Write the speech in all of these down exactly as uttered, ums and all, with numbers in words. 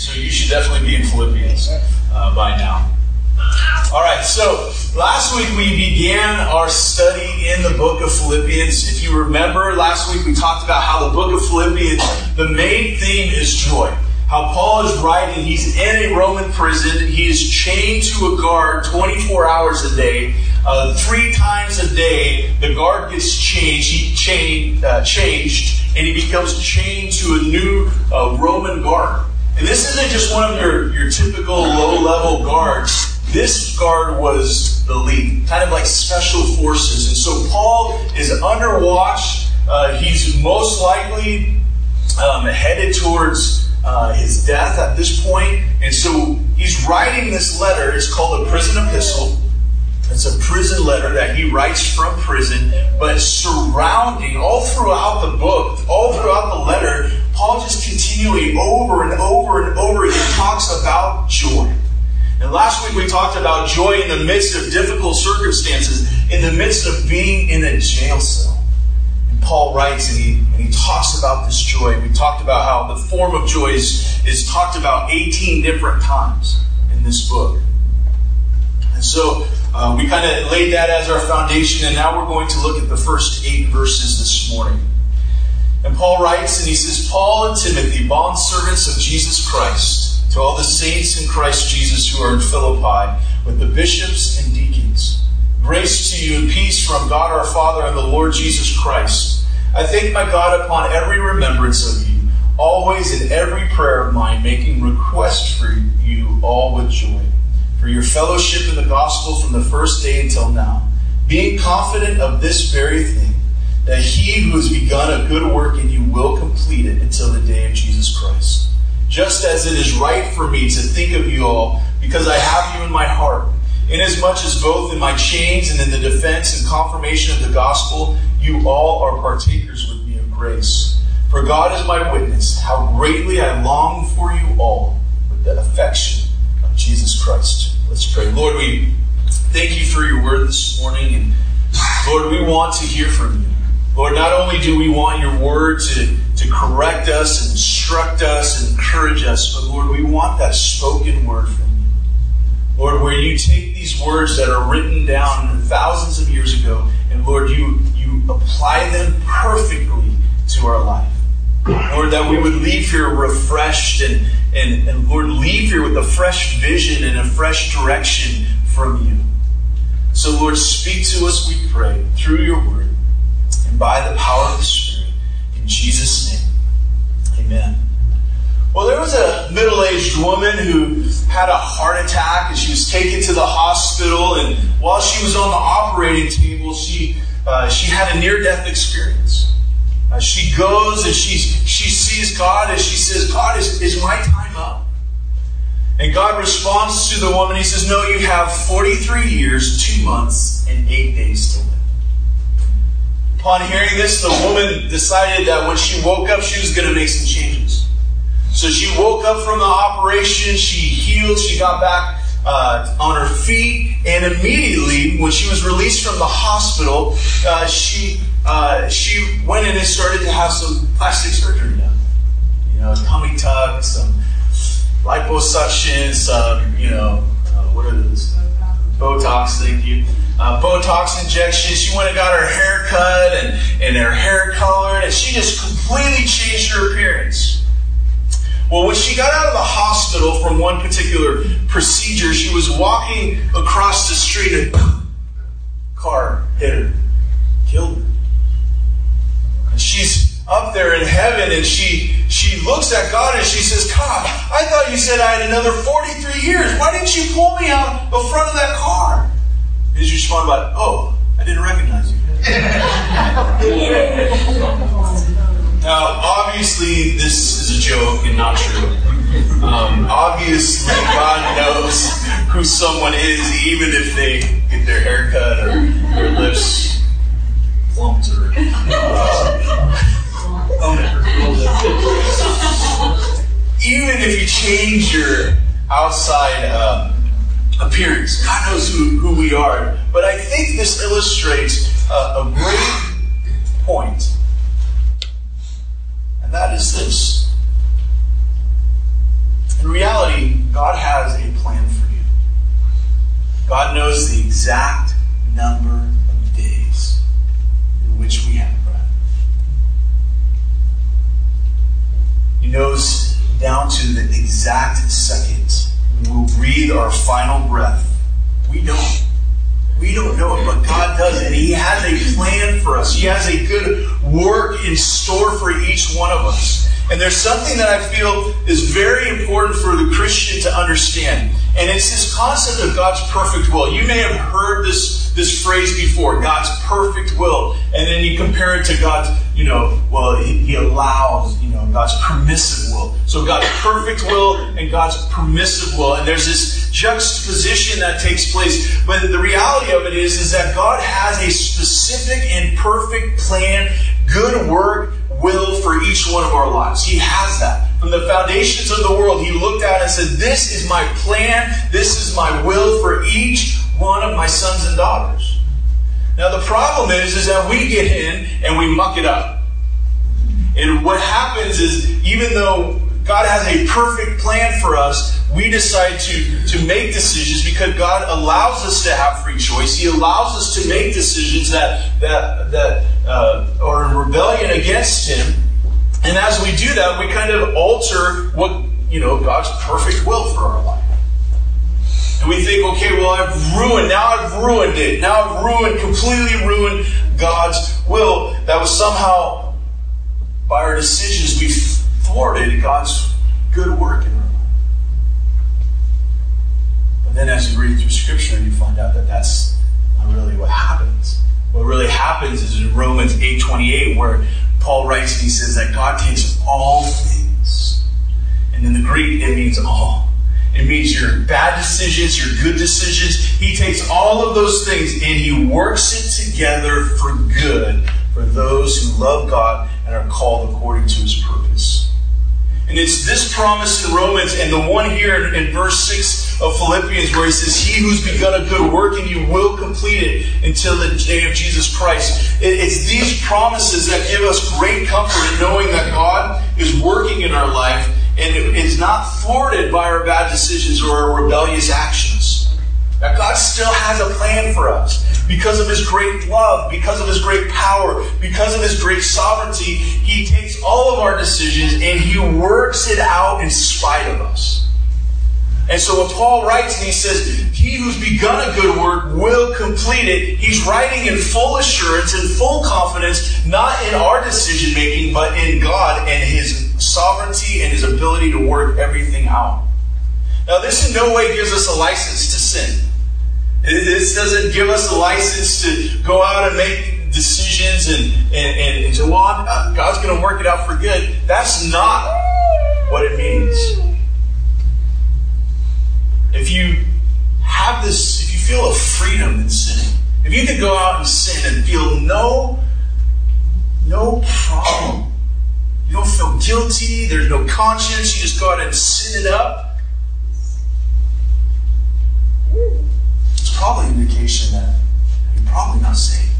So you should definitely be in Philippians uh, by now. All right, so last week we began our study in the book of Philippians. If you remember, last week we talked about how the book of Philippians, the main theme is joy. How Paul is writing, he's in a Roman prison, he is chained to a guard twenty-four hours a day. Uh, three times a day, the guard gets changed, he chained, uh, changed, and he becomes chained to a new uh, Roman guard. And this isn't just one of your, your typical low-level guards. This guard was elite, kind of like special forces. And so Paul is under watch. Uh, he's most likely um, headed towards uh, his death at this point. And so he's writing this letter. It's called a prison epistle. It's a prison letter that he writes from prison. But surrounding, all throughout the book, all throughout the letter, Paul just continually over and over and over again talks about joy. And last week we talked about joy in the midst of difficult circumstances, in the midst of being in a jail cell. And Paul writes and he, and he talks about this joy. We talked about how the form of joy is, is talked about eighteen different times in this book. And so uh, we kind of laid that as our foundation, and now we're going to look at the first eight verses this morning. And Paul writes and he says, Paul and Timothy, bondservants of Jesus Christ, to all the saints in Christ Jesus who are in Philippi, with the bishops and deacons. Grace to you and peace from God our Father and the Lord Jesus Christ. I thank my God upon every remembrance of you, always in every prayer of mine, making request for you all with joy, for your fellowship in the gospel from the first day until now, being confident of this very thing, that he who has begun a good work in you will complete it until the day of Jesus Christ. Just as it is right for me to think of you all, because I have you in my heart, inasmuch as both in my chains and in the defense and confirmation of the gospel, you all are partakers with me of grace. For God is my witness, how greatly I long for you all with the affection of Jesus Christ. Let's pray. Lord, we thank you for your word this morning, and Lord, we want to hear from you. Lord, not only do we want your word to, to correct us and instruct us and encourage us, but Lord, we want that spoken word from you. Lord, where you take these words that are written down thousands of years ago, and Lord, you, you apply them perfectly to our life. Lord, that we would leave here refreshed and, and, and Lord, leave here with a fresh vision and a fresh direction from you. So Lord, speak to us, we pray, through your word. And by the power of the Spirit, in Jesus' name, amen. Well, there was a middle-aged woman who had a heart attack, and she was taken to the hospital. And while she was on the operating table, she uh, she had a near-death experience. Uh, she goes and she she sees God, and she says, "God, is is my time up?" And God responds to the woman. He says, "No, you have forty-three years, two months, and eight days to live." Upon hearing this, the woman decided that when she woke up, she was going to make some changes. So she woke up from the operation, she healed, she got back uh, on her feet, and immediately, when she was released from the hospital, uh, she uh, she went in and started to have some plastic surgery done. You know, tummy tuck, some liposuction, some, you know, uh, what are those? Botox, thank you. Uh, Botox injection. She went and got her hair cut and, and her hair colored, and she just completely changed her appearance. Well, when she got out of the hospital from one particular procedure, she was walking across the street and car hit her, killed her. And she's up there in heaven, and she she looks at God and she says, "God, I thought you said I had another forty-three years. Why didn't you pull me out the front of that car?" And he responded by, "Oh, I didn't recognize you." Now, obviously, this is a joke and not true. Um, obviously, God knows who someone is, even if they get their hair cut or their lips plumped or uh, even if you change your outside uh, appearance, God knows who, who we are. But I think this illustrates uh, a great point. And that is this. In reality, God has a plan for you. God knows the exact number of days in which we have breath. He knows down to the exact second when we'll breathe our final breath. We don't. We don't know it, but God does. And He has a plan for us. He has a good work in store for each one of us. And there's something that I feel is very important for the Christian to understand. And it's this concept of God's perfect will. You may have heard this, this phrase before, God's perfect will. And then you compare it to God's, you know, well, He, he allows, you know, God's permissive will. So God's perfect will and God's permissive will. And there's this juxtaposition that takes place. But the reality of it is, is that God has a specific and perfect plan, good work, will for each one of our lives. He has that. From the foundations of the world, He looked out and said, this is my plan, this is my will for each one of my sons and daughters. Now the problem is, is that we get in and we muck it up. And what happens is, even though God has a perfect plan for us, we decide to, to make decisions because God allows us to have free choice. He allows us to make decisions that that that uh, are in rebellion against Him. And as we do that, we kind of alter what, you know, God's perfect will for our life. And we think, okay, well, I've ruined, now I've ruined it. Now I've ruined, completely ruined God's will. That was somehow, by our decisions, we've thwarted God's good work in our life. But then as you read through Scripture, you find out that that's not really what happens. What really happens is in Romans eight twenty-eight, where Paul writes and he says that God takes all things. And in the Greek, it means all. It means your bad decisions, your good decisions. He takes all of those things and He works it together for good for those who love God and are called according to His purpose. And it's this promise in Romans and the one here in verse six of Philippians where He says, He who's begun a good work in you will complete it until the day of Jesus Christ. It's these promises that give us great comfort in knowing that God is working in our life and is not thwarted by our bad decisions or our rebellious actions. That God still has a plan for us. Because of His great love, because of His great power, because of His great sovereignty, He takes all of our decisions and He works it out in spite of us. And so when Paul writes and he says, He who's begun a good work will complete it, he's writing in full assurance and full confidence, not in our decision making, but in God and His sovereignty and His ability to work everything out. Now this in no way gives us a license to sin. This doesn't give us a license to go out and make decisions and, and, and, and say, well, I'm, God's going to work it out for good. That's not what it means. If you have this, if you feel a freedom in sinning, if you can go out and sin and feel no, no problem, you don't feel guilty, there's no conscience, you just go out and sin it up, probably an indication that you're probably not saved.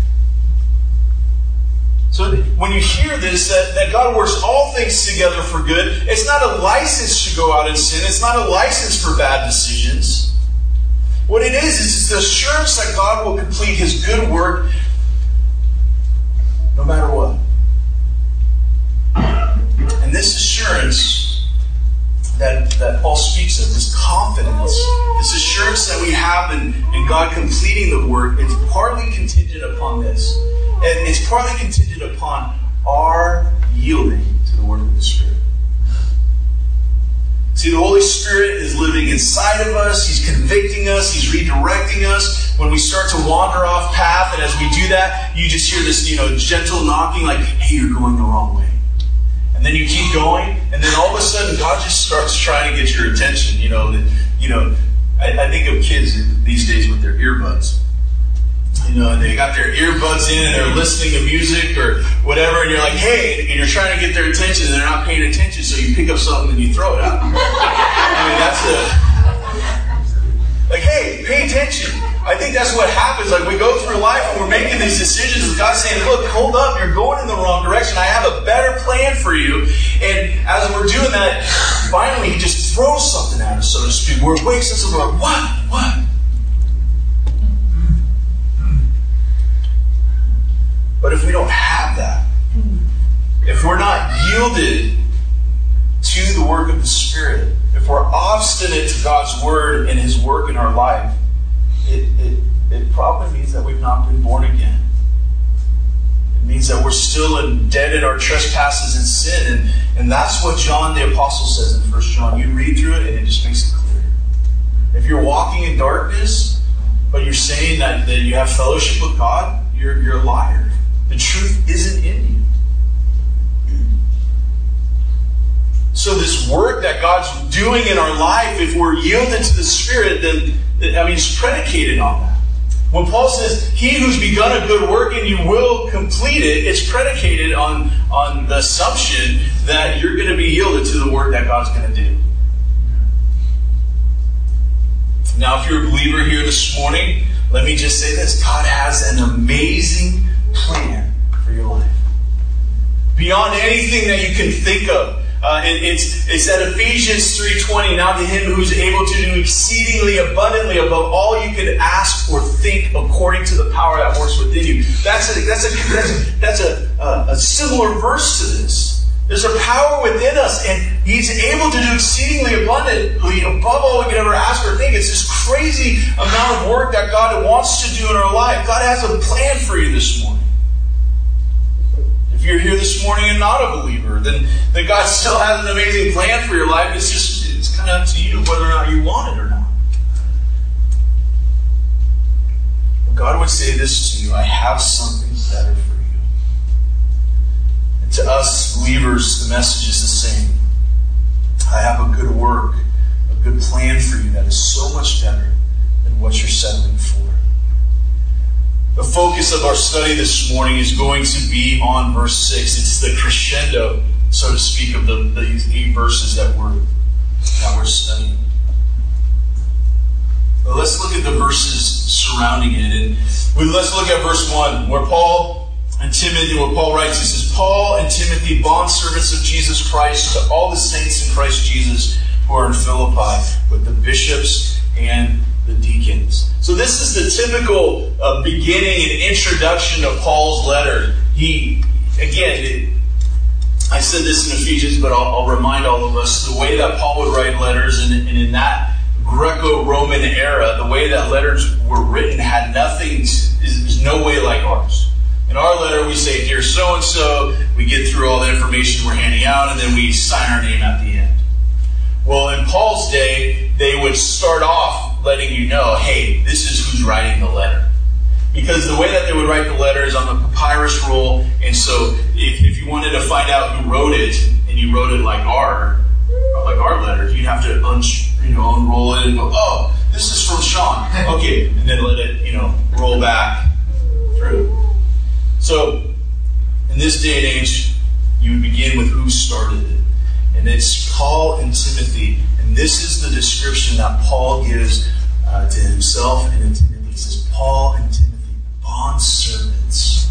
So when you hear this, that, that God works all things together for good, it's not a license to go out and sin. It's not a license for bad decisions. What it is, is it's the assurance that God will complete His good work no matter what. And this assurance That, that Paul speaks of, this confidence, this assurance that we have in, in God completing the work, it's partly contingent upon this. And it's partly contingent upon our yielding to the work of the Spirit. See, the Holy Spirit is living inside of us. He's convicting us. He's redirecting us. When we start to wander off path, and as we do that, you just hear this, you know, gentle knocking like, hey, you're going the wrong way. And then you keep going, and then all of a sudden, God just starts trying to get your attention. You know, that, you know, I, I think of kids these days with their earbuds. You know, and they got their earbuds in, and they're listening to music or whatever, and you're like, hey, and you're trying to get their attention, and they're not paying attention, so you pick up something and you throw it out. I mean, that's a like, hey, pay attention. I think that's what happens. Like, we go through life and we're making these decisions, and God's saying, look, hold up, you're going in the wrong direction. I have a better plan for you. And as we're doing that, finally He just throws something at us, so to speak, where it wakes us up, we're like, what? What? But if we don't have that, if we're not yielded to the work of the Spirit, if we're obstinate to God's Word and His work in our life, it, it, it probably means that we've not been born again. It means that we're still in, dead in our trespasses and sin. And, and that's what John the Apostle says in First John. You read through it and it just makes it clear. If you're walking in darkness, but you're saying that, that you have fellowship with God, you're, you're a liar. The truth isn't in you. So this work that God's doing in our life, if we're yielded to the Spirit, then, I mean, it's predicated on that. When Paul says, he who's begun a good work and you will complete it, it's predicated on, on the assumption that you're going to be yielded to the work that God's going to do. Now, if you're a believer here this morning, let me just say this. God has an amazing plan for your life. Beyond anything that you can think of. Uh, it, it's, it's at Ephesians three twenty, now to Him who's able to do exceedingly abundantly above all you could ask or think according to the power that works within you. That's a, that's a, that's a, that's a, uh, a similar verse to this. There's a power within us, and He's able to do exceedingly abundantly above all we could ever ask or think. It's this crazy amount of work that God wants to do in our life. God has a plan for you this morning. If you're here this morning and not a believer, then, then God still has an amazing plan for your life. It's just, it's kind of up to you whether or not you want it or not. But God would say this to you, I have something better for you. And to us believers, the message is the same. I have a good work, a good plan for you that is so much better than what you're settling for. The focus of our study this morning is going to be on verse six. It's the crescendo, so to speak, of the, these eight verses that we're, that we're studying. But let's look at the verses surrounding it. And we, let's look at verse one, where Paul and Timothy, where Paul writes, he says, Paul and Timothy, bondservants of Jesus Christ, to all the saints in Christ Jesus who are in Philippi, with the bishops and the deacons. So this is the typical uh, beginning and introduction of Paul's letter. He, again, it, I said this in Ephesians, but I'll, I'll remind all of us, the way that Paul would write letters, and, and in that Greco-Roman era, the way that letters were written had nothing, is, is no way like ours. In our letter, we say, dear so-and-so, we get through all the information we're handing out, and then we sign our name at the end. Well, in Paul's day, they would start off letting you know, hey, this is who's writing the letter. Because the way that they would write the letter is on the papyrus roll, and so if, if you wanted to find out who wrote it, and you wrote it like our, like our letters, you'd have to un, you know, unroll it and go, oh, this is from Sean. Okay, and then let it, you know, roll back through. So, in this day and age, you would begin with who started it. And it's Paul and Timothy. And this is the description that Paul gives uh, to himself and to Timothy. He says, Paul and Timothy, bondservants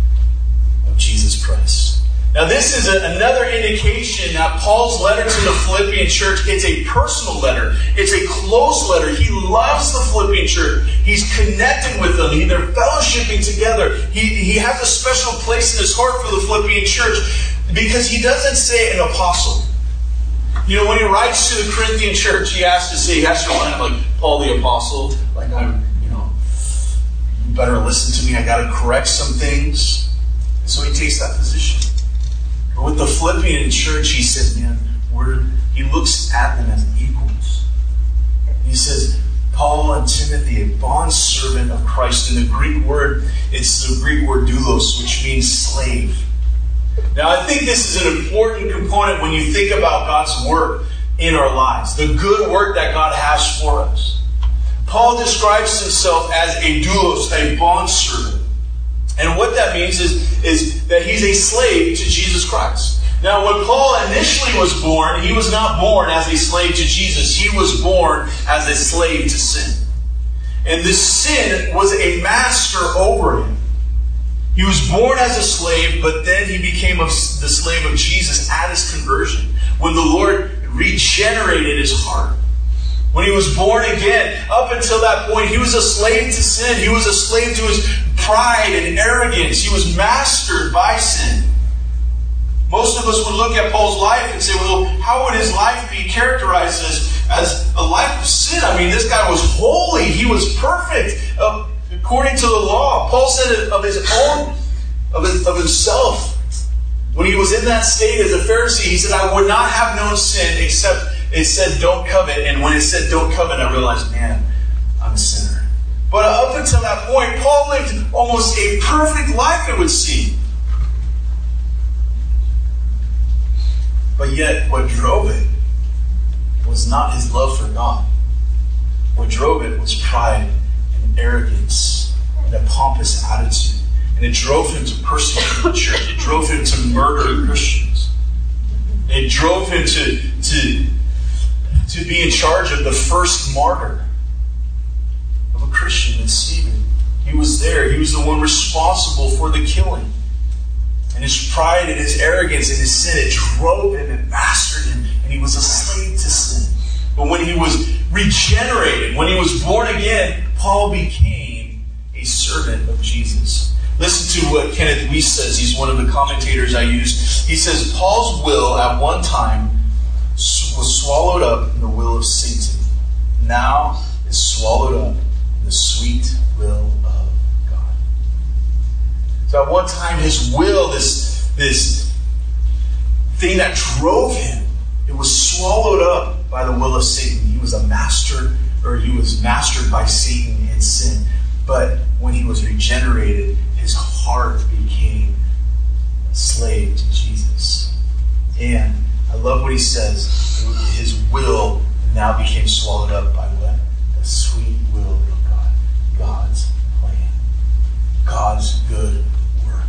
of Jesus Christ. Now this is a, another indication that Paul's letter to the Philippian church, it's a personal letter. It's a close letter. He loves the Philippian church. He's connected with them. They're fellowshipping together. He, he has a special place in his heart for the Philippian church because he doesn't say an apostle. You know, when he writes to the Corinthian church, he has to say, he has to line up like Paul the apostle. Like, I'm, you know, you better listen to me. I got to correct some things. And so he takes that position. But with the Philippian church, he says, man, we're, he looks at them as equals. And he says, Paul and Timothy, a bondservant of Christ. In the Greek word, it's the Greek word doulos, which means slave. Now, I think this is an important component when you think about God's work in our lives. The good work that God has for us. Paul describes himself as a doulos, a bondservant. And what that means is, is that he's a slave to Jesus Christ. Now, when Paul initially was born, he was not born as a slave to Jesus. He was born as a slave to sin. And this sin was a master over him. He was born as a slave, but then he became a, the slave of Jesus at his conversion. When the Lord regenerated his heart. When he was born again, up until that point, he was a slave to sin. He was a slave to his pride and arrogance. He was mastered by sin. Most of us would look at Paul's life and say, well, how would his life be characterized as, as a life of sin? I mean, this guy was holy. He was perfect uh, according to the law. Paul said of his own, of, his, of himself, when he was in that state as a Pharisee, he said, I would not have known sin except it said don't covet. And when it said don't covet, I realized, man, I'm a sinner. But up until that point, Paul lived almost a perfect life, it would seem. But yet, what drove it was not his love for God. What drove it was pride and arrogance and a pompous attitude. And it drove him to persecute the church. It drove him to murder Christians. It drove him to, to, to be in charge of the first martyr of a Christian in Stephen. He was there. He was the one responsible for the killing. And his pride and his arrogance and his sin, it drove him and mastered him. And he was a slave to sin. But when he was regenerated, when he was born again, Paul became a servant of Jesus. Listen to what Kenneth Weiss says. He's one of the commentators I use. He says, Paul's will at one time was swallowed up in the will of Satan. Now is swallowed up in the sweet will of God. So at one time his will, this, this thing that drove him, it was swallowed up by the will of Satan. He was a master, or he was mastered by Satan in sin. But when he was regenerated, his heart became a slave to Jesus. And I love what he says. His will now became swallowed up by what? The sweet will of God. God's plan. God's good work.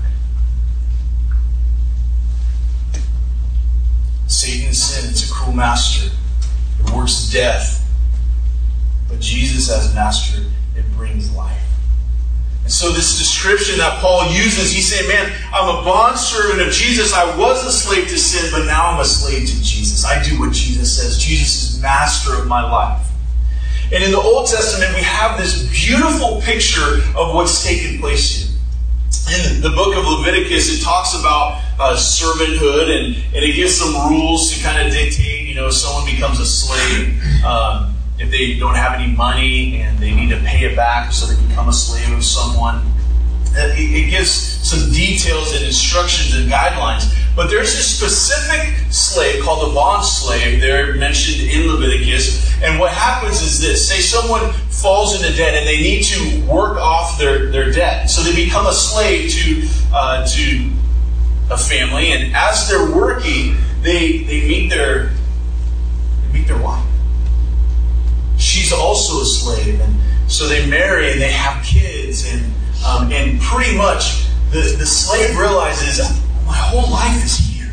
Satan's sin, it's a cruel master. It works death. But Jesus as master, it brings life. And so this description that Paul uses, he's saying, man, I'm a bondservant of Jesus. I was a slave to sin, but now I'm a slave to Jesus. I do what Jesus says. Jesus is master of my life. And in the Old Testament, we have this beautiful picture of what's taken place here. In the book of Leviticus, it talks about uh, servanthood, and, and it gives some rules to kind of dictate, you know, if someone becomes a slave, um, if they don't have any money and they need to pay it back so they become a slave of someone. It, it gives some details and instructions and guidelines. But there's a specific slave called a bond slave there mentioned in Leviticus. And what happens is this. Say someone falls into debt and they need to work off their, their debt. So they become a slave to uh, to a family. And as they're working, they, they meet their they meet their wife. She's also a slave, and so they marry and they have kids, and um, and pretty much the, the slave realizes, my whole life is here.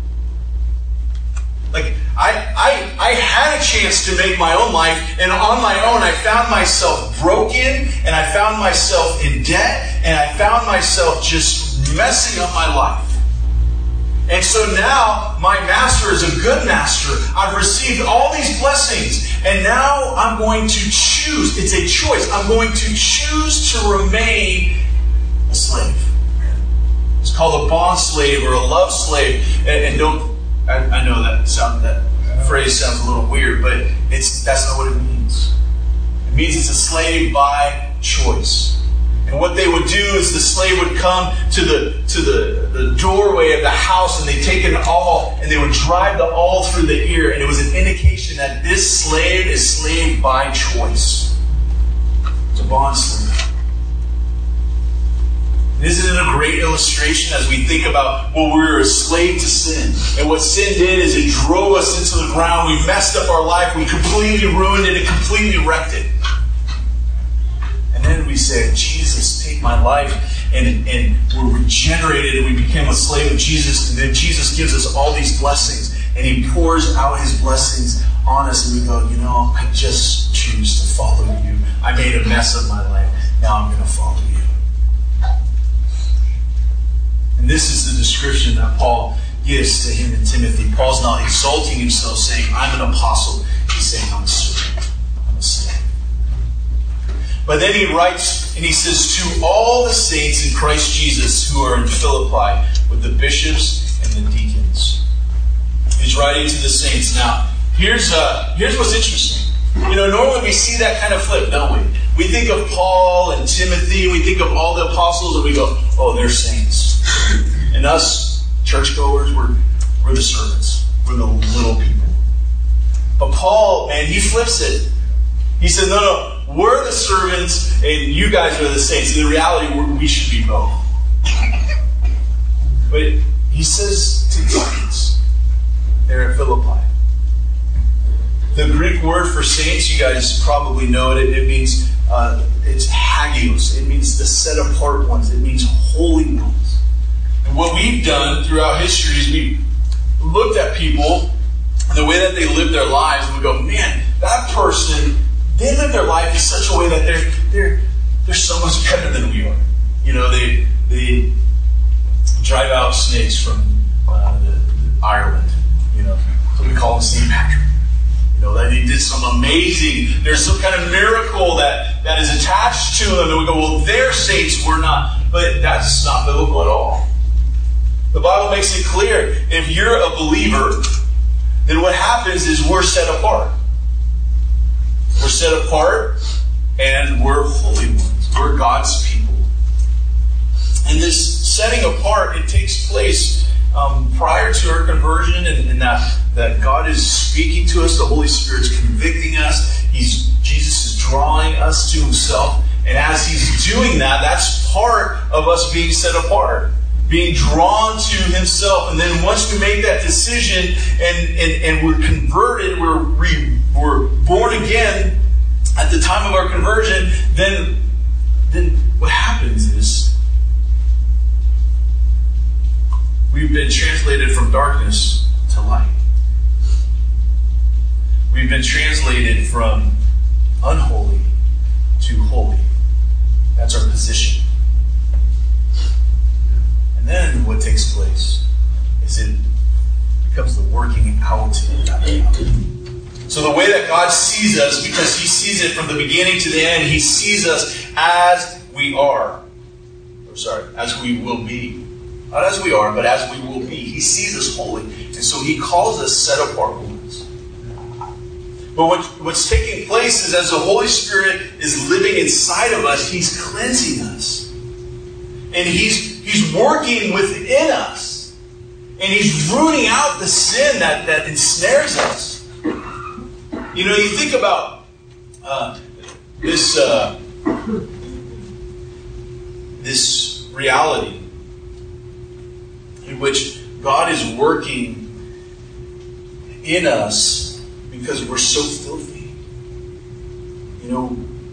Like I, I I had a chance to make my own life, and on my own I found myself broken, and I found myself in debt, and I found myself just messing up my life. And so now my master is a good master. I've received all these blessings. And now I'm going to choose. It's a choice. I'm going to choose to remain a slave. It's called a bond slave or a love slave. And, and don't, I, I know that sound, that phrase sounds a little weird, but it's that's not what it means. It means it's a slave by choice. And what they would do is the slave would come to the to the, the doorway of the house, and they'd take an awl and they would drive the awl through the ear, and it was an indication that this slave is slave by choice. It's a bond slave. And isn't it a great illustration as we think about, well, we were a slave to sin. And what sin did is it drove us into the ground. We messed up our life. We completely ruined it and completely wrecked it. And then we say, Jesus, take my life. And, and we're regenerated and we became a slave of Jesus. And then Jesus gives us all these blessings. And He pours out His blessings on us. And we go, you know, I just choose to follow you. I made a mess of my life. Now I'm going to follow you. And this is the description that Paul gifts to him and Timothy. Paul's not exalting himself, saying, I'm an apostle. He's saying, I'm a servant. I'm a slave. But then he writes, and he says, to all the saints in Christ Jesus who are in Philippi, with the bishops and the deacons. He's writing to the saints. Now, here's uh, here's what's interesting. You know, normally we see that kind of flip, don't we? We think of Paul and Timothy, we think of all the apostles, and we go, oh, they're saints. And us, churchgoers, we're, we're the servants. We're the little people. But Paul, man, he flips it. He said, no, no, we're the servants, and you guys are the saints. In reality, we're, we should be both. But he says to deacons there at Philippi. The Greek word for saints, you guys probably know it. It means, uh, it's hagios. It means the set apart ones. It means holy ones. And what we've done throughout history is we've looked at people, the way that they live their lives, and we go, man, that person, they live their life in such a way that they're they're they're so much better than we are. You know, they they drive out snakes from uh, the, the Ireland. You know, so we call them Saint Patrick. You know, that he did some amazing, there's some kind of miracle that, that is attached to them. And we go, well, they're saints, we're not. But that's not biblical at all. The Bible makes it clear, if you're a believer, then what happens is we're set apart. We're set apart and we're holy ones. We're God's people. And this setting apart, it takes place Um, prior to our conversion, and, and that, that God is speaking to us, the Holy Spirit's convicting us, He's Jesus is drawing us to Himself, and as He's doing that, that's part of us being set apart, being drawn to Himself. And then once we make that decision and, and, and we're converted, we're, re, we're born again at the time of our conversion, then, then what happens is we've been translated from darkness to light. We've been translated from unholy to holy. That's our position. And then what takes place is it becomes the working out of that reality. So the way that God sees us, because He sees it from the beginning to the end, He sees us as we are. Or sorry, as we will be. Not as we are, but as we will be. He sees us holy. And so He calls us set apart ones. But what, what's taking place is as the Holy Spirit is living inside of us, He's cleansing us. And He's, he's working within us. And He's rooting out the sin that, that ensnares us. You know, you think about uh, this, uh, this reality in which God is working in us because we're so filthy. You know,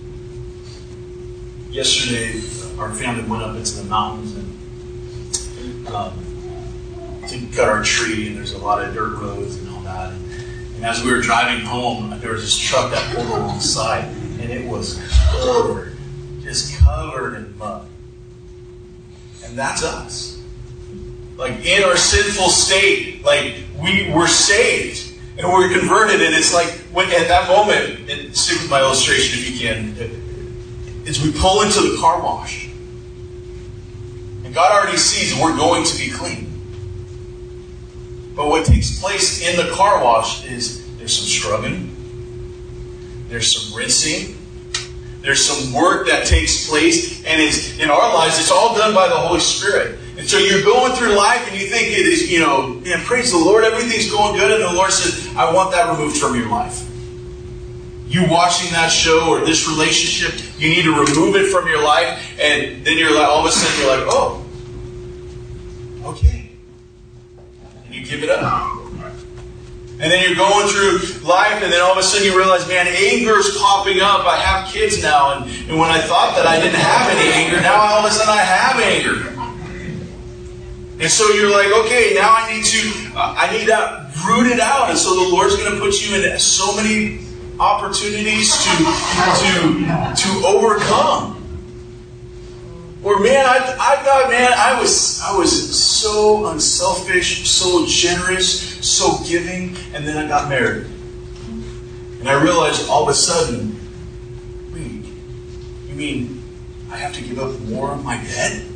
yesterday our family went up into the mountains and um, to cut our tree, and there's a lot of dirt roads and all that. And, and as we were driving home, there was this truck that pulled alongside, and it was covered, just covered in mud. And that's us. Like, in our sinful state, like, we were saved and we're converted. And it's like, when at that moment, and stick with my illustration if you can, is we pull into the car wash. And God already sees we're going to be clean. But what takes place in the car wash is there's some scrubbing, there's some rinsing, there's some work that takes place, and it's, in our lives, it's all done by the Holy Spirit. And so you're going through life and you think it is, you know, man, praise the Lord, everything's going good, and the Lord says, I want that removed from your life. You watching that show or this relationship, you need to remove it from your life, and then you're like, all of a sudden you're like, oh, okay. And you give it up. And then you're going through life, and then all of a sudden you realize, man, anger's popping up. I have kids now, and, and when I thought that I didn't have any anger, now all of a sudden I have anger. And so you're like, okay, now I need to, uh, I need that rooted out. And so the Lord's going to put you in so many opportunities to, to, to overcome. Or man, I, I thought, man, I was I was so unselfish, so generous, so giving, and then I got married. And I realized all of a sudden, wait, you mean I have to give up more of my bed?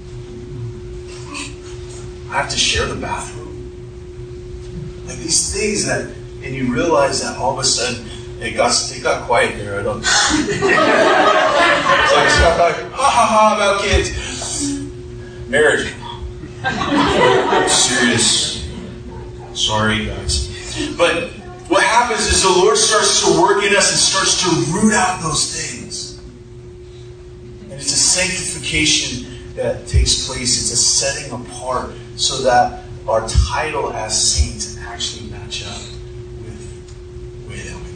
I have to share the bathroom? Like these things that, and you realize that all of a sudden, it got, it got quiet there. I don't So I start like, ha ha ha about kids. Marriage. Serious. Sorry, guys. But what happens is the Lord starts to work in us and starts to root out those things. And it's a sanctification that takes place. It's a setting apart so that our title as saints actually match up with the way that we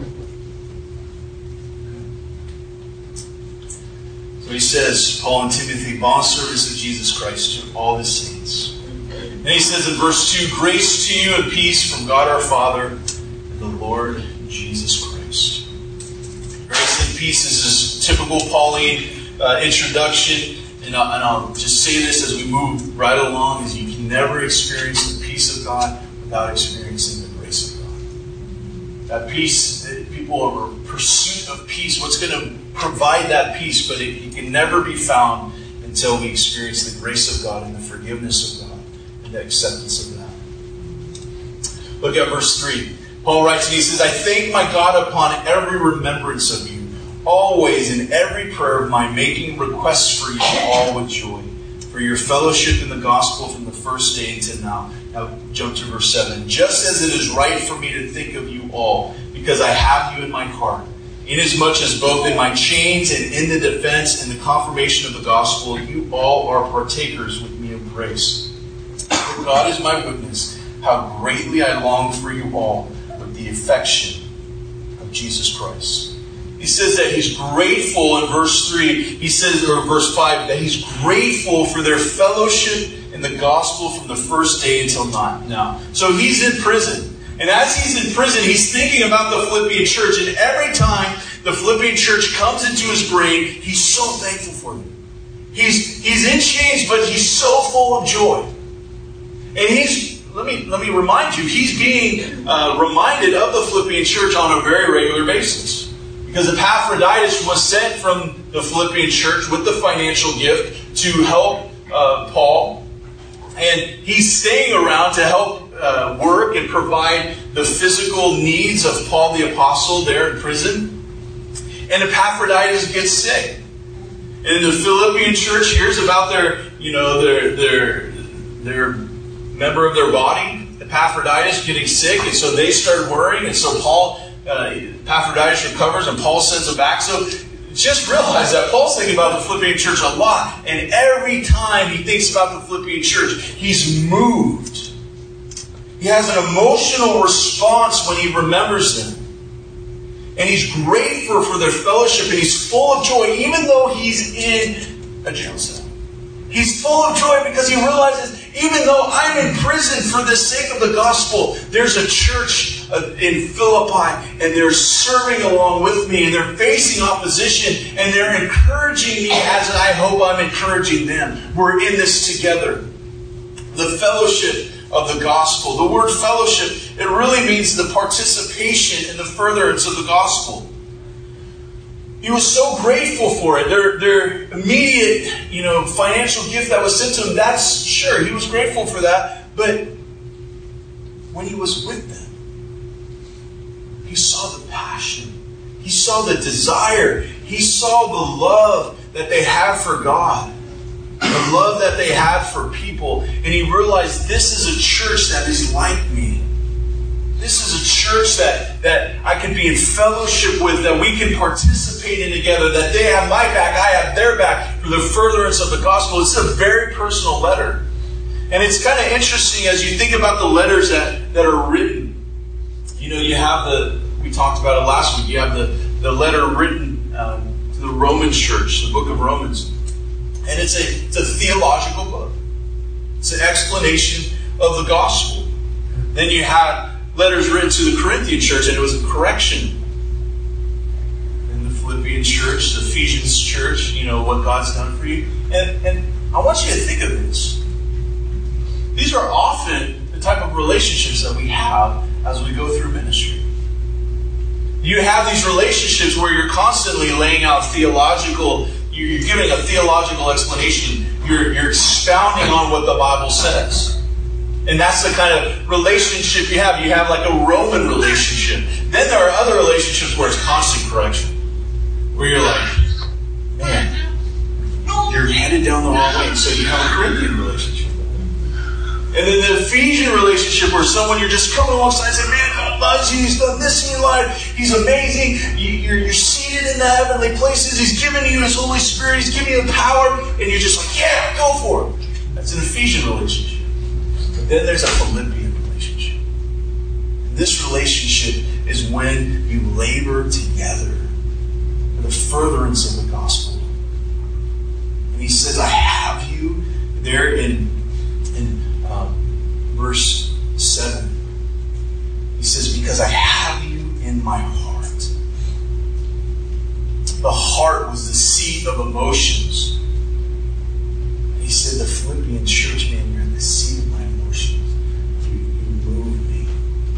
live. So he says, Paul and Timothy, bondservants of Jesus Christ, to all the saints. And he says in verse two, grace to you and peace from God our Father and the Lord Jesus Christ. Grace and peace is this typical Pauline uh, introduction. And I'll, and I'll just say this as we move right along, is you can never experience the peace of God without experiencing the grace of God. That peace, people are in pursuit of peace. What's going to provide that peace? But it, it can never be found until we experience the grace of God and the forgiveness of God and the acceptance of that. Look at verse three. Paul writes and he says, I thank my God upon every remembrance of you, always in every prayer of mine, making requests for you all with joy, for your fellowship in the gospel from the first day until now. Now jump to verse seven. Just as it is right for me to think of you all, because I have you in my heart, inasmuch as both in my chains and in the defense and the confirmation of the gospel, you all are partakers with me of grace. For God is my witness, how greatly I long for you all with the affection of Jesus Christ. He says that he's grateful in verse three. He says, or verse five, that he's grateful for their fellowship in the gospel from the first day until now. So he's in prison. And as he's in prison, he's thinking about the Philippian church. And every time the Philippian church comes into his brain, he's so thankful for them. He's, he's in chains, but he's so full of joy. And he's, let me, let me remind you, he's being uh, reminded of the Philippian church on a very regular basis. Because Epaphroditus was sent from the Philippian church with the financial gift to help uh, Paul. And he's staying around to help uh, work and provide the physical needs of Paul the Apostle there in prison. And Epaphroditus gets sick. And the Philippian church hears about their, you know, their, their, their member of their body, Epaphroditus, getting sick. And so they start worrying. And so Paul... Uh, Epaphroditus recovers and Paul sends him back. So just realize that Paul's thinking about the Philippian church a lot. And every time he thinks about the Philippian church, he's moved. He has an emotional response when he remembers them. And he's grateful for their fellowship and he's full of joy even though he's in a jail cell. He's full of joy because he realizes, even though I'm in prison for the sake of the gospel, there's a church in Philippi and they're serving along with me and they're facing opposition and they're encouraging me as I hope I'm encouraging them. We're in this together. The fellowship of the gospel. The word fellowship, it really means the participation in the furtherance of the gospel. He was so grateful for it. Their, their immediate, you know, financial gift that was sent to him, that's sure, he was grateful for that. But when he was with them, he saw the passion. He saw the desire. He saw the love that they have for God. The love that they have for people. And he realized this is a church that is like me. This is a church that, that I can be in fellowship with, that we can participate in together, that they have my back, I have their back for the furtherance of the gospel. It's a very personal letter. And it's kind of interesting as you think about the letters that, that are written. You know, you have the, we talked about it last week, you have the, the letter written um, to the Roman church, the book of Romans. And it's a, it's a theological book. It's an explanation of the gospel. Then you have letters written to the Corinthian church, and it was a correction. And the Philippian church church, the Ephesians church, you know, what God's done for you. And, and I want you to think of this. These are often the type of relationships that we have as we go through ministry. You have these relationships where you're constantly laying out theological, you're giving a theological explanation. You're, you're expounding on what the Bible says. And that's the kind of relationship you have. You have like a Roman relationship. Then there are other relationships where it's constant correction. Where you're like, man, you're headed down the wrong way. So you have a Corinthian relationship. And then the Ephesian relationship where someone you're just coming alongside and saying, man, God loves you. He's done this in your life. He's amazing. You, you're, you're seated in the heavenly places. He's given you His Holy Spirit. He's given you the power. And you're just like, yeah, go for it. That's an Ephesian relationship. Then there's a Philippian relationship. This relationship is when you labor together for the furtherance of the gospel. And he says, I have you there in, in um, verse seven. He says, because I have you in my heart. The heart was the seat of emotions. And he said, the Philippian church, man, you're in the seat of my emotions. You, you move me.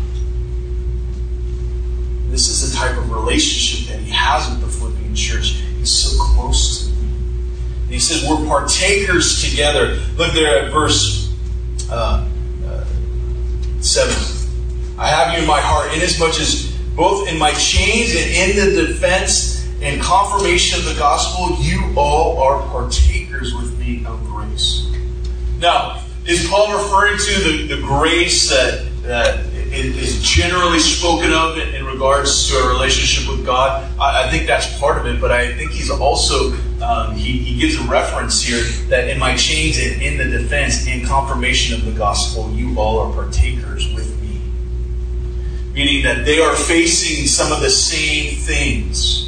This is the type of relationship that he has with the Philippian church. He's so close to me. And he says, we're partakers together. Look there at verse uh, uh, seven. I have you in my heart, inasmuch as both in my chains and in the defense and confirmation of the gospel, you all are partakers with me of grace. Now, is Paul referring to the, the grace that, that is generally spoken of in, in regards to a relationship with God? I, I think that's part of it, but I think he's also, um, he, he gives a reference here that in my chains and in the defense and confirmation of the gospel, you all are partakers with me. Meaning that they are facing some of the same things.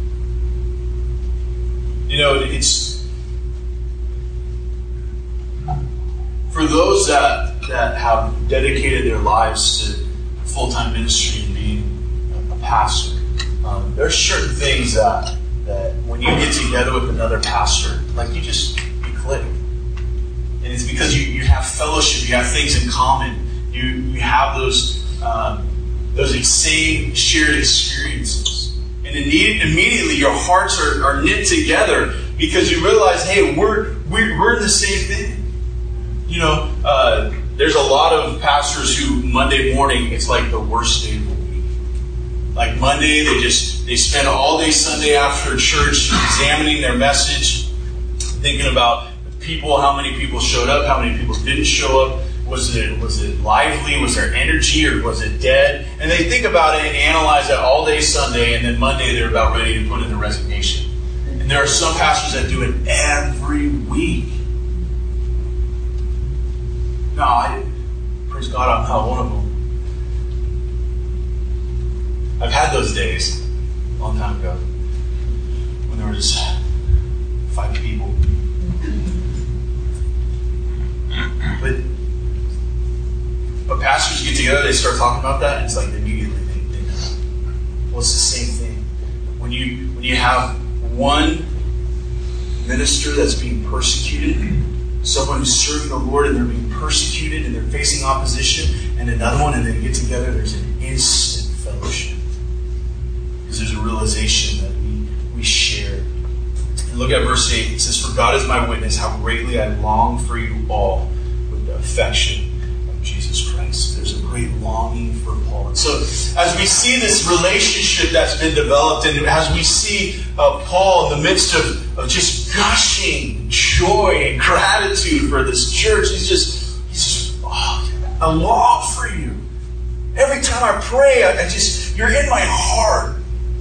You know, it's for those that, that have dedicated their lives to full-time ministry and being a pastor, um, there are certain things that, that when you get together with another pastor, like you just, you click. And it's because you, you have fellowship, you have things in common. You, you have those, um, those same shared experiences. And immediately your hearts are, are knit together because you realize, hey, we're, we're, we're in the same thing. You know, uh, there's a lot of pastors who Monday morning, it's like the worst day of the week. Like Monday, they just, they spend all day Sunday after church examining their message, thinking about people, how many people showed up, how many people didn't show up. Was it was it lively? Was there energy, or was it dead? And they think about it and analyze it all day Sunday, and then Monday they're about ready to put in the resignation. And there are some pastors that do it every week. No, I praise God, I'm not one of them. I've had those days a long time ago when there was five people. But But pastors get together, they start talking about that, and it's like immediately they, they know. Well, it's the same thing. When you when you have one minister that's being persecuted, someone who's serving the Lord and they're being persecuted and they're facing opposition, and another one, and they get together, there's an instant fellowship. Because there's a realization that we, we share. And look at verse eight. It says, for God is my witness, how greatly I long for you all with the affection of Jesus Christ. There's a great longing for Paul. And so as we see this relationship that's been developed, and as we see uh, Paul in the midst of, of just gushing joy and gratitude for this church, he's just, he's just, oh, I long for you. Every time I pray, I, I just, you're in my heart.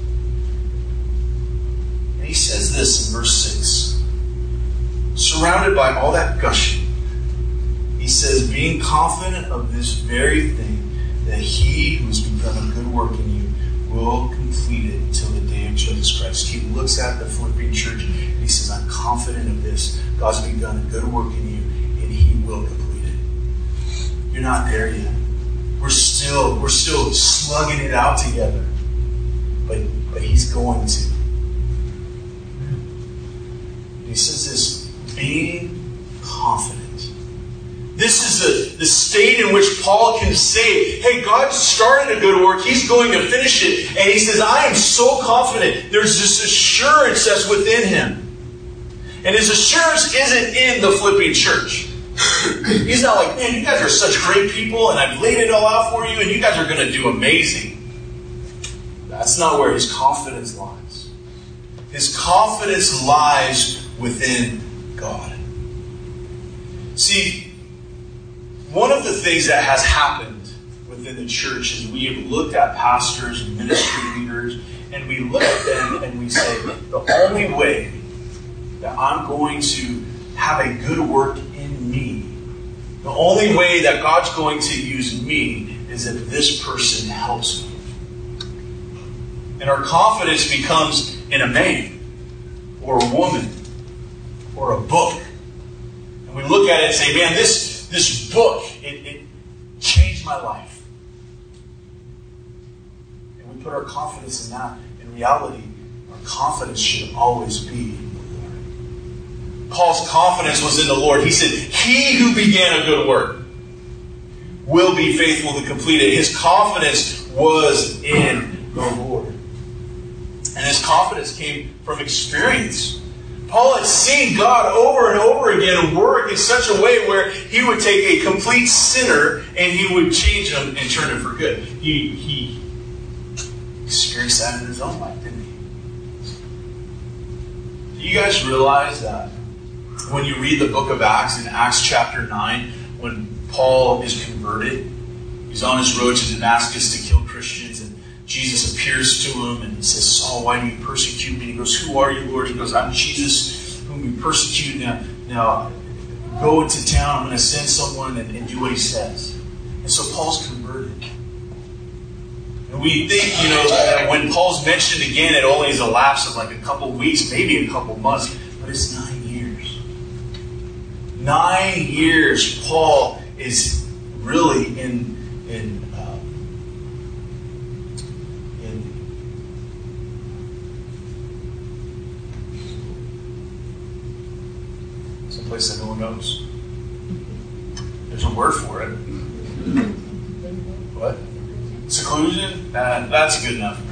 And he says this in verse six. Surrounded by all that gushing, he says, being confident of this very thing, that he who has begun a good work in you will complete it until the day of Jesus Christ. He looks at the Philippian church and he says, I'm confident of this. God's begun a good work in you and he will complete it. You're not there yet. We're still, we're still slugging it out together. But, but he's going to. state in which Paul can say, hey, God started a good work. He's going to finish it. And he says, I am so confident. There's this assurance that's within him. And his assurance isn't in the Philippian church. He's not like, man, you guys are such great people, and I've laid it all out for you, and you guys are going to do amazing. That's not where his confidence lies. His confidence lies within God. See, one of the things that has happened within the church is we have looked at pastors and ministry leaders, and we look at them and we say, the only way that I'm going to have a good work in me, the only way that God's going to use me is if this person helps me. And our confidence becomes in a man or a woman or a book. And we look at it and say, man, this, this book, it, it changed my life. And we put our confidence in that. In reality, our confidence should always be in the Lord. Paul's confidence was in the Lord. He said, he who began a good work will be faithful to complete it. His confidence was in the Lord. And his confidence came from experience. Paul had seen God over and over again work in such a way where he would take a complete sinner and he would change him and turn him for good. He, he experienced that in his own life, didn't he? Do you guys realize that when you read the book of Acts, in Acts chapter nine, when Paul is converted, he's on his road to Damascus to kill Christians, and Jesus appears to him and he says, Saul, why do you persecute me? He goes, who are you, Lord? He goes, I'm Jesus whom you persecute. Now, now go into town. I'm going to send someone and, and do what he says. And so Paul's converted. And we think, you know, that when Paul's mentioned again, it only is a lapse of like a couple weeks, maybe a couple months, but it's nine years. Nine years Paul is really in in place that no one knows. There's a word for it. What? Seclusion? Uh, that's good enough.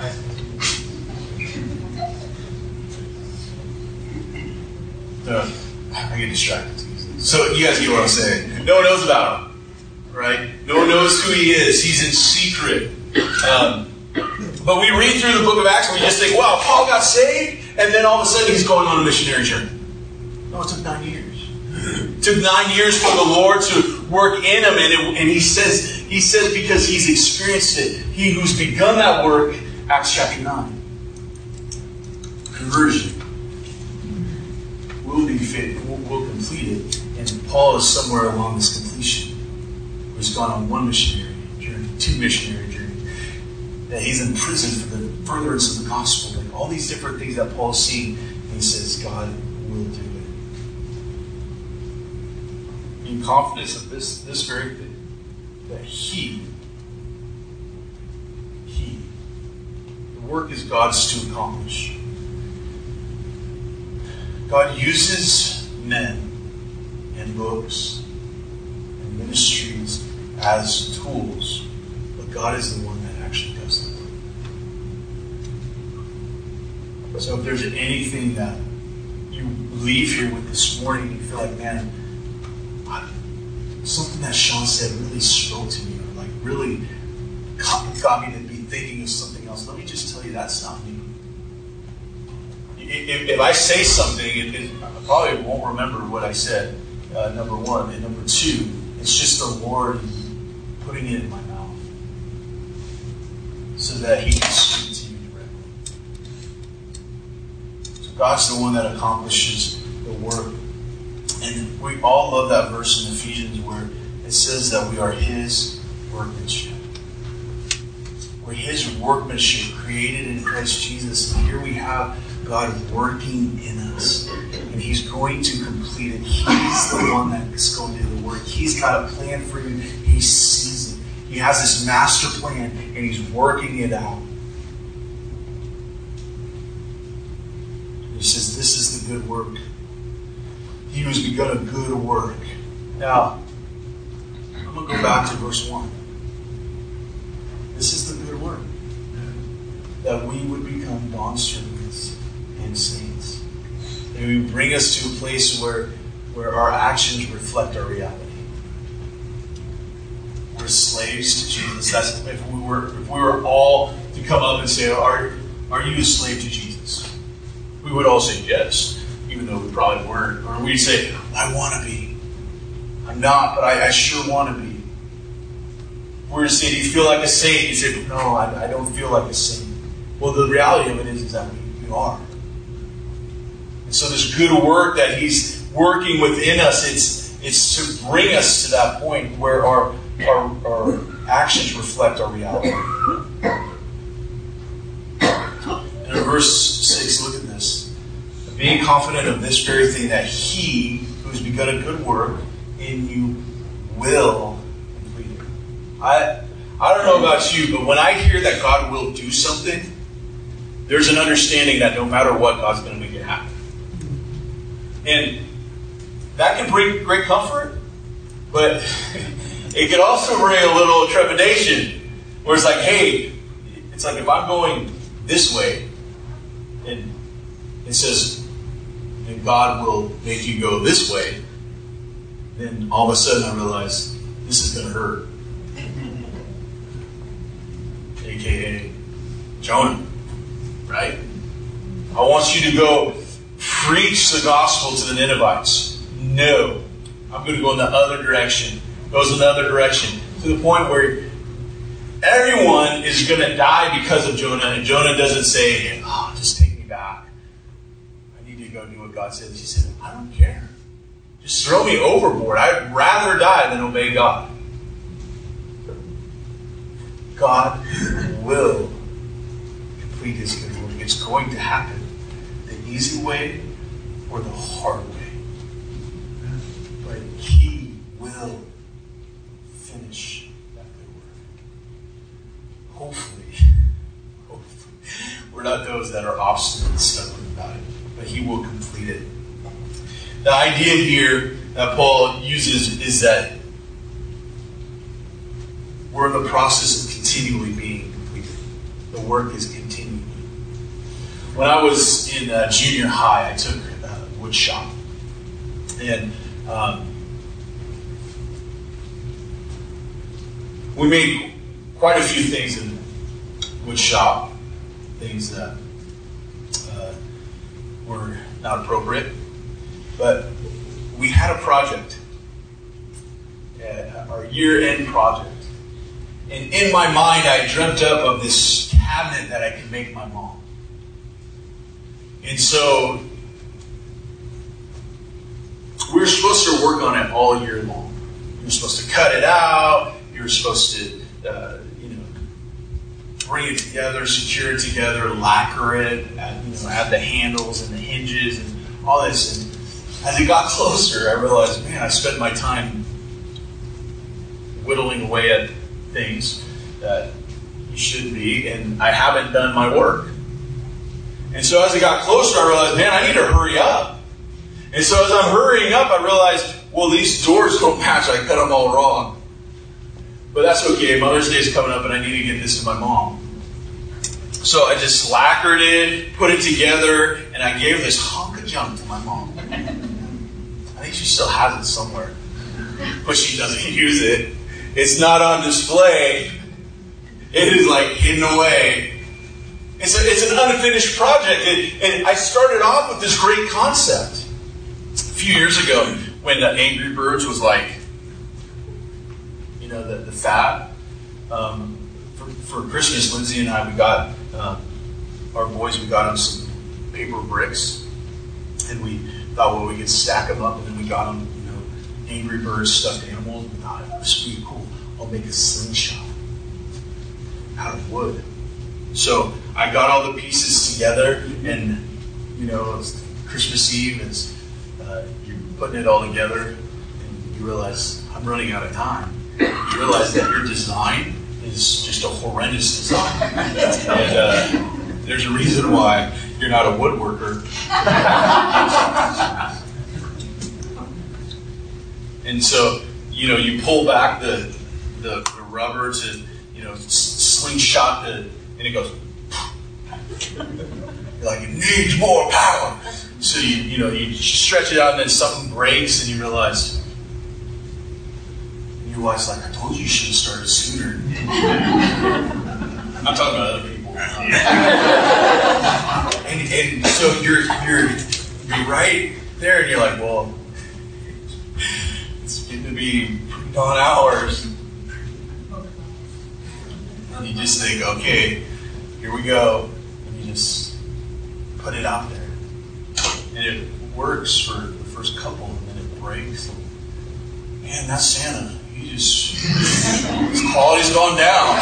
Uh, I get distracted. So you guys get what I'm saying. No one knows about him, right? No one knows who he is. He's in secret. Um, but we read through the book of Acts and we just think, wow, Paul got saved, and then all of a sudden he's going on a missionary journey. No, it took nine years. It took nine years for the Lord to work in him, and, it, and he says, he says because he's experienced it, he who's begun that work, Acts chapter nine, conversion, will be fit, will, will complete it, and Paul is somewhere along this completion. He's gone on one missionary journey, two missionary journeys. That he's in prison for the furtherance of the gospel, like all these different things that Paul's seen, and he says, God will do it. In confidence of this, this very thing, that he, he, the work is God's to accomplish. God uses men and books and ministries as tools, but God is the one that actually does the work. So if there's anything that you leave here with this morning, you feel like, man, something that Sean said really spoke to me, or like really got, got me to be thinking of something else. Let me just tell you, that's not me. If, if I say something, it, it, I probably won't remember what I said, uh, number one. And number two, it's just the Lord putting it in my mouth so that he can speak to you directly. So God's the one that accomplishes the work. And we all love that verse in Ephesians where it says that we are his workmanship. We're his workmanship created in Christ Jesus. And here we have God working in us. And he's going to complete it. He's the one that's going to do the work. He's got a plan for you. He sees it. He has this master plan and he's working it out. He says, this is the good work. He who's begun a good work. Now, I'm going to go back to verse one. This is the good word. That we would become bondservants and saints. And we bring us to a place where, where our actions reflect our reality. We're slaves to Jesus. That's if we were if we were all to come up and say, Are, are you a slave to Jesus? We would all say yes, even though we probably weren't. Or we'd say, I want to be. I'm not, but I, I sure want to be. If we were to say, do you feel like a saint? You say, no, I, I don't feel like a saint. Well, the reality of it is, is that we, we are. And so this good work that He's working within us, it's it's to bring us to that point where our our, our actions reflect our reality. And in verse six, look at this. Being confident of this very thing, that He who has begun a good work in you will complete it. I I don't know about you, but when I hear that God will do something, there's an understanding that no matter what, God's going to make it happen. And that can bring great comfort, but it could also bring a little trepidation, where it's like, hey, it's like if I'm going this way, and it says, and God will make you go this way, then all of a sudden I realize this is going to hurt. A K A Jonah, right? I want you to go preach the gospel to the Ninevites. No. I'm going to go in the other direction. Goes in the other direction. To the point where everyone is going to die because of Jonah. And Jonah doesn't say, oh, just take me back. I need to go do what God says. He said, I don't care. Just throw me overboard. I'd rather die than obey God. God will complete His good work. It's going to happen the easy way or the hard way. But He will finish that good work. Hopefully, hopefully, we're not those that are obstinate and stubborn about it, but He will complete it. The idea here that Paul uses is that we're in the process of continually being completed. The work is continuing. When I was in uh, junior high, I took uh, wood shop. And um, we made quite a few things in wood shop. Things that uh, were not appropriate. But we had a project. Uh, our year-end project. And in my mind, I dreamt up of this cabinet that I could make my mom. And so we were supposed to work on it all year long. You were supposed to cut it out. You were supposed to, uh, you know, bring it together, secure it together, lacquer it, add, you know, add the handles and the hinges and all this. And as it got closer, I realized, man, I spent my time whittling away at things that you shouldn't be, and I haven't done my work. And so as it got closer, I realized, man, I need to hurry up. And so as I'm hurrying up, I realized, well, these doors don't match. I cut them all wrong. But that's okay. Mother's Day is coming up, and I need to get this to my mom. So I just lacquered it, put it together, and I gave this hunk of junk to my mom. I think she still has it somewhere, but she doesn't use it. It's not on display. It is like hidden away. It's, a, it's an unfinished project. And, and I started off with this great concept. A few years ago, when the Angry Birds was like, you know, the, the fad. Um, for, for Christmas, Lindsay and I, we got, um, our boys, we got them some paper bricks. And we thought, well, we could stack them up. And then we got them, you know, Angry Birds, stuffed animals. We thought, it was pretty cool. I'll make a slingshot out of wood. So I got all the pieces together, and you know, it's Christmas Eve, as uh, you're putting it all together, and you realize I'm running out of time. You realize that your design is just a horrendous design, and uh, there's a reason why you're not a woodworker. And so, you know, you pull back the the, the rubber to, you know, slingshot the, and it goes. You're like, it needs more power. So you, you know, you stretch it out, and then something breaks, and you realize. Your wife's like, I told you you should have started sooner. I'm talking about other people. and, and so you're you're you're right there, and you're like, well, it's getting to be gone hours. And you just think, okay, here we go, and you just put it out there, and it works for the first couple, and then it breaks. Man, that's Santa. He just, his quality's gone down.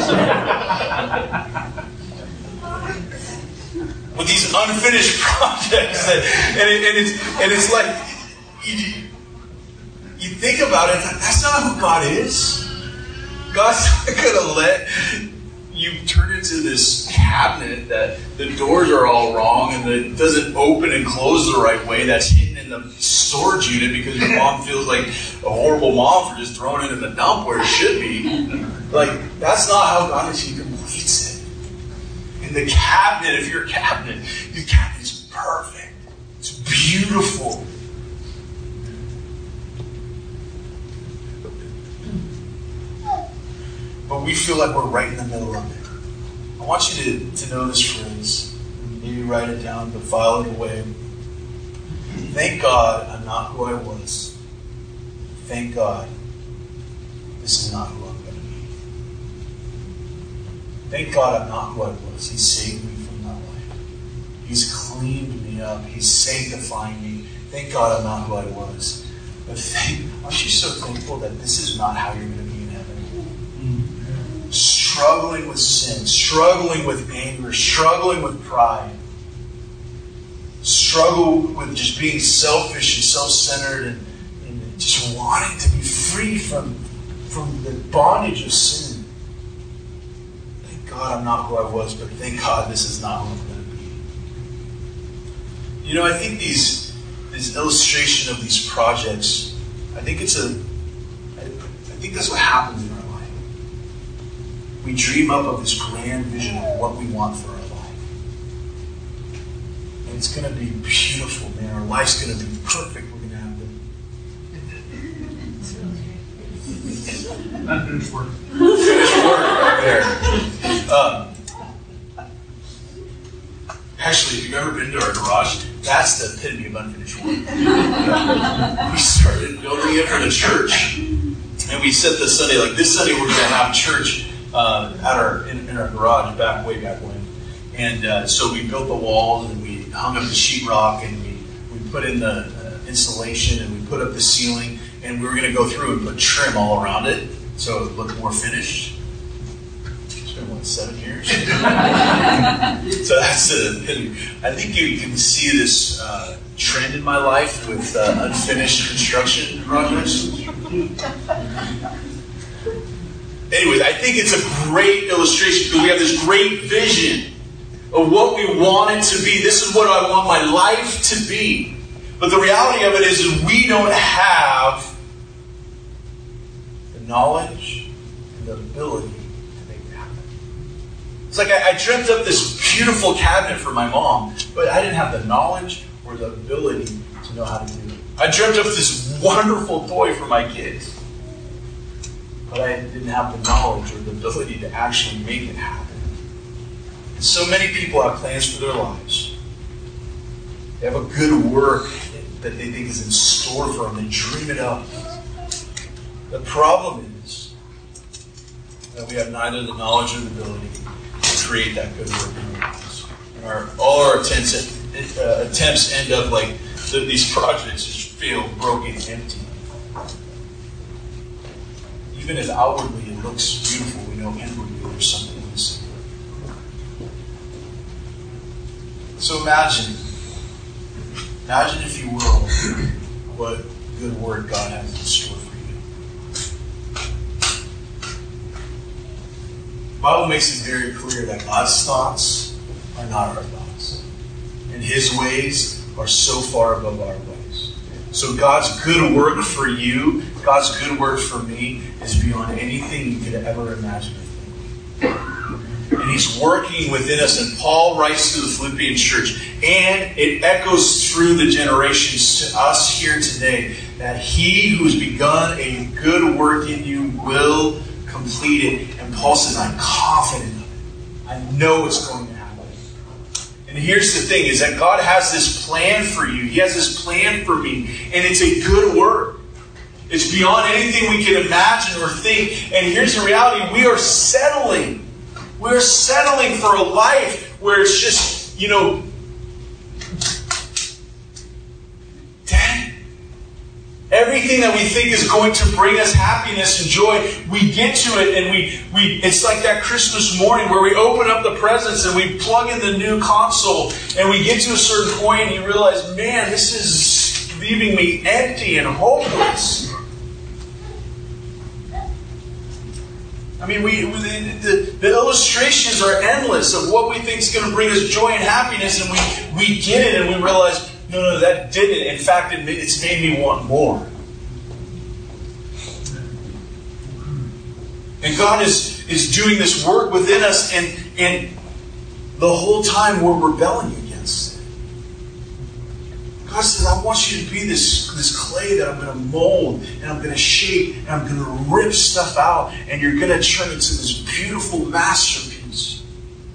With these unfinished projects, that, and, it, and, it's, and it's like, you, you think about it, that's not who God is. God's not going to let you turn into this cabinet that the doors are all wrong and that it doesn't open and close the right way, that's hidden in the storage unit because your mom feels like a horrible mom for just throwing it in the dump where it should be. Like, that's not how God is. He completes it. In the cabinet, if you're a cabinet, your cabinet is perfect. It's beautiful. But we feel like we're right in the middle of it. I want you to, to know this phrase. Maybe write it down, but file it away. Thank God I'm not who I was. Thank God this is not who I'm going to be. Thank God I'm not who I was. He saved me from that life. He's cleaned me up. He's sanctifying me. Thank God I'm not who I was. But thank, aren't you so thankful that this is not how you're going to be in heaven? Struggling with sin, struggling with anger, struggling with pride, struggle with just being selfish and self-centered and, and just wanting to be free from, from the bondage of sin. Thank God I'm not who I was, but thank God this is not who I'm going to be. You know, I think these this illustration of these projects, I think it's a, I, I think that's what happens in our life. We dream up of this grand vision of what we want for our life. And it's going to be beautiful, man. Our life's going to be perfect. We're going to have the unfinished work. Finished work right there. Um, actually, if you've ever been to our garage, that's the epitome of unfinished work. We started building it for the church. And we set this Sunday, like this Sunday we're going to have church. Uh, at our in, in our garage back way back when, and uh, so we built the walls and we hung up the sheetrock and we, we put in the uh, insulation and we put up the ceiling and we were going to go through and put trim all around it so it would look more finished. It's been what, seven years? So that's a, I think you can see this uh, trend in my life with uh, unfinished construction projects. Anyways, I think it's a great illustration because we have this great vision of what we want it to be. This is what I want my life to be. But the reality of it is, is we don't have the knowledge and the ability to make it happen. It's like I, I dreamt up this beautiful cabinet for my mom, but I didn't have the knowledge or the ability to know how to do it. I dreamt up this wonderful toy for my kids, but I didn't have the knowledge or the ability to actually make it happen. And so many people have plans for their lives. They have a good work that they think is in store for them. They dream it up. The problem is that we have neither the knowledge or the ability to create that good work in our lives. And our, all our attempts, uh, attempts end up like the, these projects just feel broken, empty. Even if outwardly it looks beautiful, we know inwardly there's something missing. So imagine, imagine if you will, what good work God has in store for you. The Bible makes it very clear that God's thoughts are not our thoughts. And His ways are so far above our ways. So God's good work for you, God's good work for me, is beyond anything you could ever imagine. And He's working within us. And Paul writes to the Philippian church, and it echoes through the generations to us here today, that He who has begun a good work in you will complete it. And Paul says, I'm confident of it. I know it's going to happen. And here's the thing, is that God has this plan for you. He has this plan for me. And it's a good work. It's beyond anything we can imagine or think. And here's the reality. We are settling. We're settling for a life where it's just, you know, Dad, everything that we think is going to bring us happiness and joy, we get to it and we, we it's like that Christmas morning where we open up the presents and we plug in the new console and we get to a certain point and you realize, man, this is leaving me empty and hopeless. I mean, we, we the, the illustrations are endless of what we think is going to bring us joy and happiness, and we, we get it and we realize, no, no, that didn't. In fact, it, it's made me want more. And God is, is doing this work within us, and, and the whole time we're rebelling against it. God says, I want you to be this, this clay that I'm going to mold, and I'm going to shape, and I'm going to rip stuff out, and you're going to turn into this beautiful masterpiece.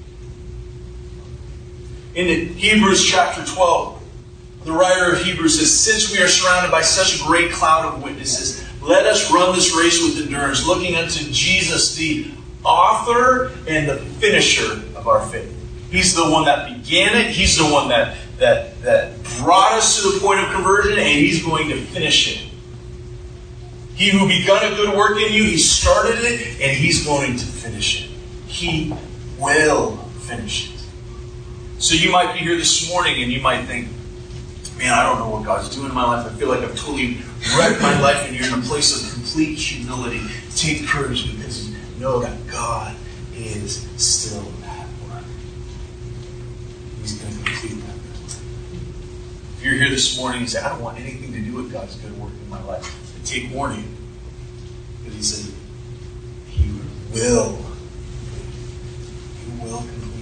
In Hebrews chapter twelve, the writer of Hebrews says, since we are surrounded by such a great cloud of witnesses, let us run this race with endurance, looking unto Jesus, the author and the finisher of our faith. He's the one that began it. He's the one that, that, that brought us to the point of conversion, and He's going to finish it. He who begun a good work in you, He started it, and He's going to finish it. He will finish it. So you might be here this morning, and you might think, man, I don't know what God's doing in my life. I feel like I've totally wrecked my life, and you're in a place of complete humility. Take courage, because you know that God is still at work. He's going to complete that. If you're here this morning and you say, I don't want anything to do with God's good work in my life, then take warning. Because He said, He will. He will complete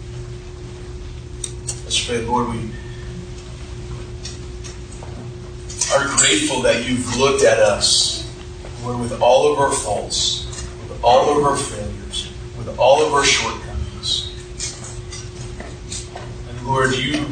it. Let's pray, Lord, we are grateful that You've looked at us, Lord, with all of our faults, with all of our failures, with all of our shortcomings. And Lord, You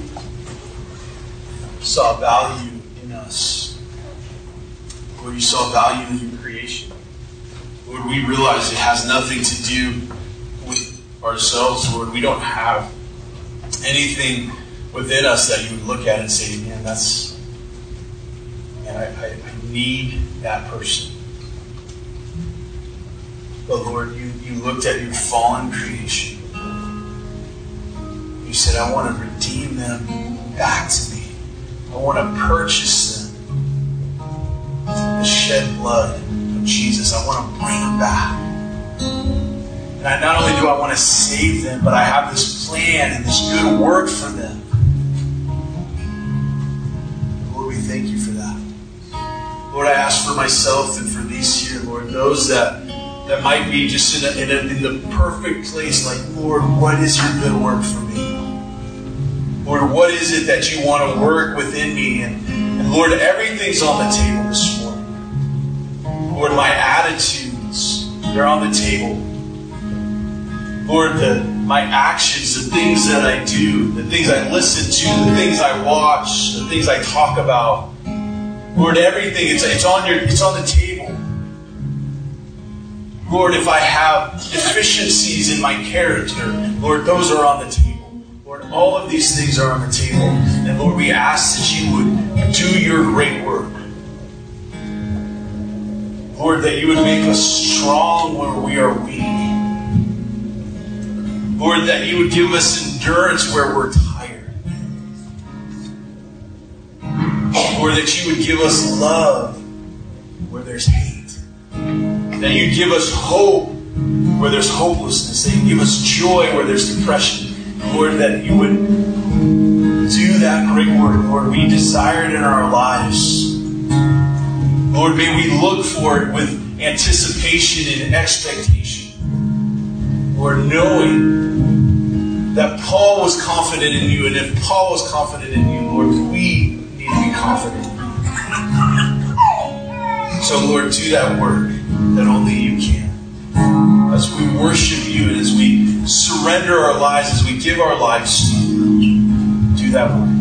saw value in us. Lord, You saw value in Your creation. Lord, we realize it has nothing to do with ourselves, Lord. We don't have anything within us that You would look at and say, man, that's And I, I, I need that person. But Lord, you, you looked at Your fallen creation. You said, I want to redeem them back to Me. I want to purchase them. The shed blood of Jesus. I want to bring them back. And I, not only do I want to save them, but I have this plan and this good work for them. Lord, we thank You for that. Lord, I ask for myself and for these here, Lord, those that, that might be just in, a, in, a, in the perfect place, like, Lord, what is Your good work for me? Lord, what is it that You want to work within me? And, and Lord, everything's on the table this morning. Lord, my attitudes, they're on the table. Lord, the, my actions, the things that I do, the things I listen to, the things I watch, the things I talk about, Lord, everything, it's, it's on your, it's on the table. Lord, if I have deficiencies in my character, Lord, those are on the table. Lord, all of these things are on the table. And Lord, we ask that You would do Your great work. Lord, that You would make us strong where we are weak. Lord, that You would give us endurance where we're tired. Lord, that You would give us love where there's hate. That You give us hope where there's hopelessness. That You give us joy where there's depression. Lord, that You would do that great work. Lord, we desire it in our lives. Lord, may we look for it with anticipation and expectation. Lord, knowing that Paul was confident in you, and if Paul was confident in you, Lord, we need to be confident. So, Lord, do that work that only you can. As we worship you and as we surrender our lives, as we give our lives to you, do that work.